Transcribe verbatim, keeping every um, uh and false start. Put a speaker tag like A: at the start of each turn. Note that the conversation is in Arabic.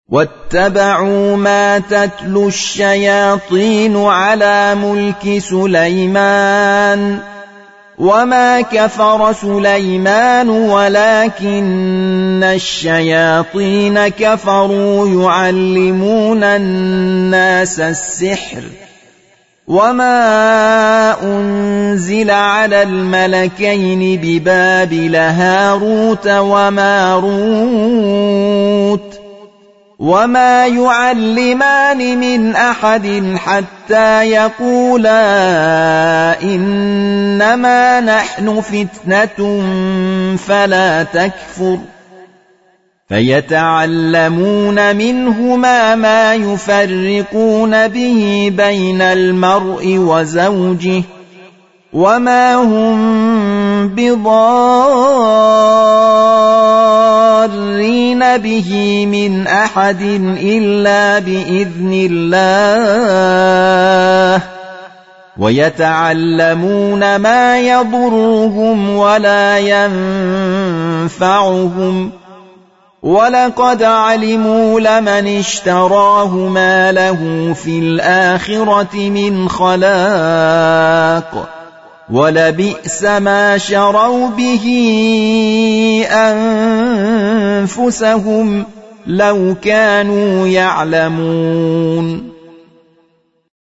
A: واتبعوا ما تتلو الشياطين على ملك سليمان وما كفر سليمان ولكن الشياطين كفروا يعلمون الناس السحر وما أنزل على الملكين ببابل هاروت وماروت وما يعلمان من أحد حتى يقولا إنما نحن فتنة فلا تكفر فيتعلمون منهما ما يفرقون به بين المرء وزوجه وما هم بضارين به من أحد إلا بإذن الله ويتعلمون ما يضرهم ولا ينفعهم ولقد علموا لمن اشتراه ما له في الآخرة من خلاق ولبئس ما شروا به أنفسهم لو كانوا يعلمون